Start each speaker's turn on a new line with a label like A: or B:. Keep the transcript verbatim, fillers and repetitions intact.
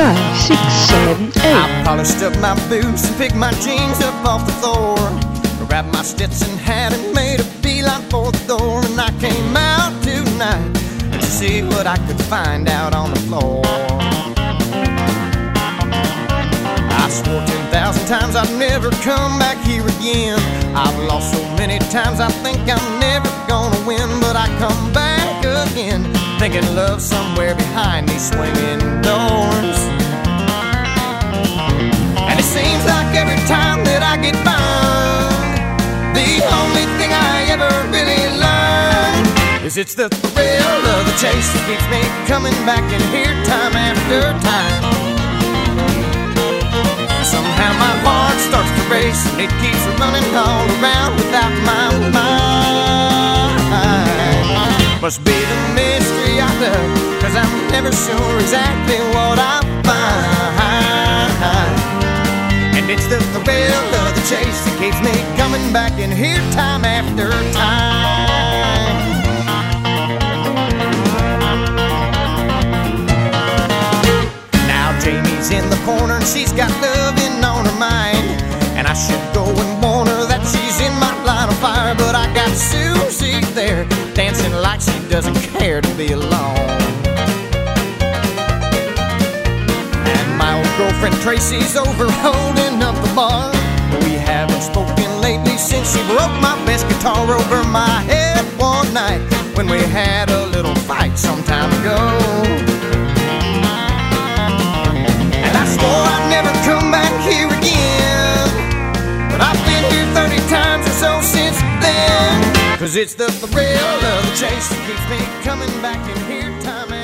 A: five, six, seven, eight.
B: I polished up my boots and picked my jeans up off the floor, grabbed my Stetson hat and made a beeline for the door. And I came out tonight to see what I could find out on the floor. I swore ten thousand times I'd never come back here again. I've lost so many times I think I'm never gonna win. But I come back again, thinking love's somewhere behind these swinging doors. And it seems like every time that I get burned, the only thing I ever really learned is it's the thrill of the chase that keeps me coming back in here time after time. Somehow my heart starts to race and it keeps running all around without my mind. Must be the mystery I love, 'cause I'm never sure exactly what I find. And it's the thrill of the chase that keeps me coming back in here time after time. Now Jamie's in the corner and she's got loving on her mind, and I should go and warn her that she's in my line of fire. But I got Susie there dancing like she doesn't care to be alone. And my old girlfriend Tracy's over holding up the bar. We haven't spoken lately since she broke my best guitar over my head one night when we had a little fight some time ago. And I swore I'd never come back here again, but I've been here thirty times or so since then. 'Cause it's the thrill of the chase that keeps me coming back in here time